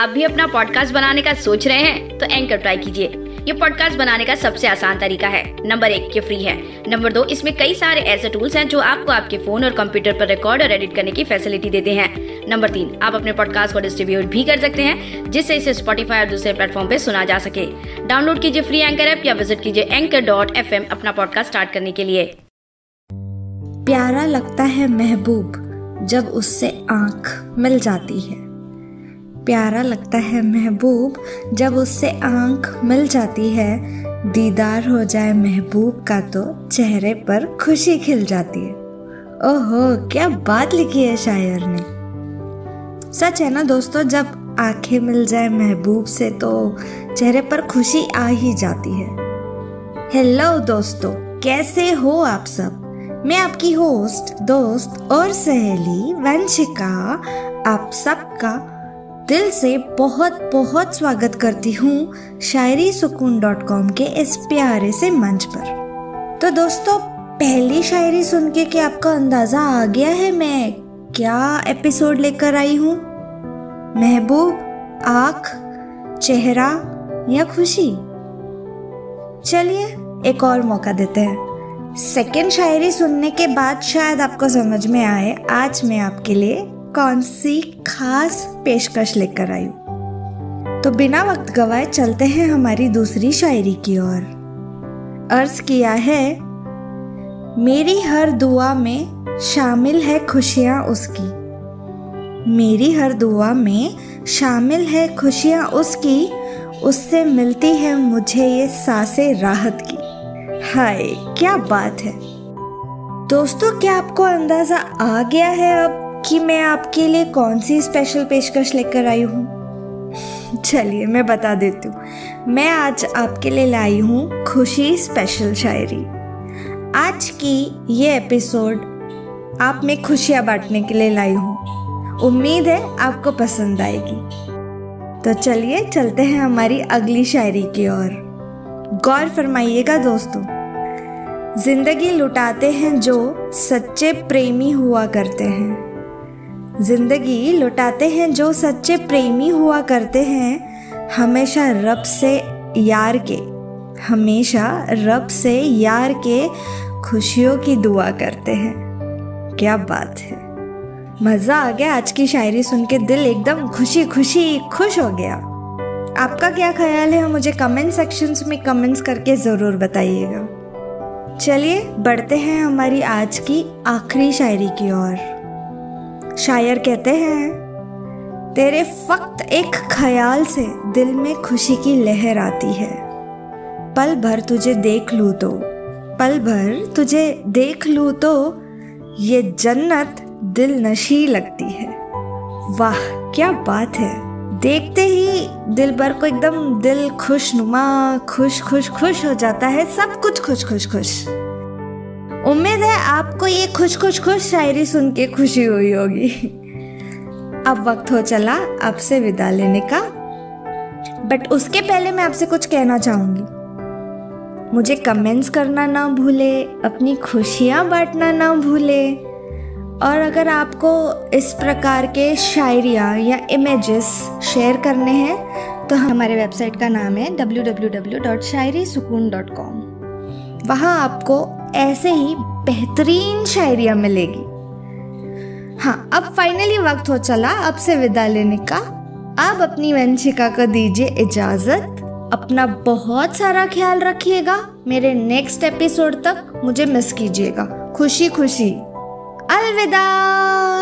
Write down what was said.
आप भी अपना पॉडकास्ट बनाने का सोच रहे हैं तो एंकर ट्राई कीजिए। ये पॉडकास्ट बनाने का सबसे आसान तरीका है। नंबर 1, ये फ्री है। नंबर 2, इसमें कई सारे ऐसे टूल्स हैं जो आपको आपके फोन और कंप्यूटर पर रिकॉर्ड और एडिट करने की फैसिलिटी देते हैं। नंबर 3, आप अपने पॉडकास्ट को डिस्ट्रीब्यूट भी कर सकते हैं, जिससे इसे स्पॉटिफाई और दूसरे प्लेटफॉर्म पे सुना जा सके। डाउनलोड कीजिए फ्री एंकर ऐप या विजिट कीजिए anchor.fm अपना पॉडकास्ट स्टार्ट करने के लिए। प्यारा लगता है महबूब जब उससे आंख मिल जाती है। प्यारा लगता है महबूब जब उससे आंख मिल जाती है। दीदार हो जाए महबूब का तो चेहरे पर खुशी खिल जाती है। ओहो, क्या बात लिखी है शायर ने। सच है ना दोस्तों, जब आंखें मिल जाए महबूब से तो चेहरे पर खुशी आ ही जाती है। हेलो दोस्तों, कैसे हो आप सब? मैं आपकी होस्ट, दोस्त और सहेली वंशिका आप सबका दिल से बहुत बहुत स्वागत करती हूँ शायरीसुकून.com के इस प्यारे से मंच पर। तो दोस्तों, पहली शायरी सुन के क्या आपका अंदाजा आ गया है मैं क्या एपिसोड लेकर आई हूँ? महबूब, आँख, चेहरा या खुशी? चलिए एक और मौका देते हैं। सेकेंड शायरी सुनने के बाद शायद आपको समझ में आए आज मैं आपके लिए कौन सी खास पेशकश लेकर आई हूं। तो बिना वक्त गवाए चलते हैं हमारी दूसरी शायरी की ओर। अर्ज किया है, मेरी हर दुआ में शामिल है खुशियां उसकी। मेरी हर दुआ में शामिल है खुशियां उसकी। उससे मिलती है मुझे ये सांसें राहत की। हाय, क्या बात है दोस्तों। क्या आपको अंदाजा आ गया है अब कि मैं आपके लिए कौन सी स्पेशल पेशकश लेकर आई हूँ? चलिए मैं बता देती हूँ। मैं आज आपके लिए लाई हूँ खुशी स्पेशल शायरी। आज की ये एपिसोड आप में खुशियाँ बांटने के लिए लाई हूँ। उम्मीद है आपको पसंद आएगी। तो चलिए चलते हैं हमारी अगली शायरी की ओर। गौर फरमाइएगा दोस्तों। जिंदगी लुटाते हैं जो सच्चे प्रेमी हुआ करते हैं। जिंदगी लुटाते हैं जो सच्चे प्रेमी हुआ करते हैं। हमेशा रब से यार के खुशियों की दुआ करते हैं। क्या बात है, मज़ा आ गया। आज की शायरी सुन के दिल एकदम खुश हो गया। आपका क्या ख्याल है? मुझे कमेंट सेक्शंस में कमेंट्स करके ज़रूर बताइएगा। चलिए बढ़ते हैं हमारी आज की आखिरी शायरी की ओर। शायर कहते हैं, तेरे फक्त एक ख्याल से दिल में खुशी की लहर आती है। पल भर तुझे देख लूं तो ये जन्नत दिल नशी लगती है। वाह, क्या बात है। देखते ही दिल भर को एकदम दिल खुशनुमा खुश हो जाता है। सब कुछ खुश। उम्मीद है आपको ये खुश शायरी सुन के खुशी हुई होगी। अब वक्त हो चला आपसे विदा लेने का, बट उसके पहले मैं आपसे कुछ कहना चाहूंगी। मुझे कमेंट्स करना ना भूले, अपनी खुशियाँ बांटना ना भूले। और अगर आपको इस प्रकार के शायरियाँ या इमेजेस शेयर करने हैं तो हमारे वेबसाइट का नाम है www.shairisukoon.com। वहाँ आपको ऐसे ही बेहतरीन शायरियाँ मिलेगी। हाँ, अब फाइनली वक्त हो चला अब से विदा लेने का। अब अपनी वंशिका को दीजिए इजाजत। अपना बहुत सारा ख्याल रखिएगा। मेरे नेक्स्ट एपिसोड तक मुझे मिस कीजिएगा। खुशी अलविदा।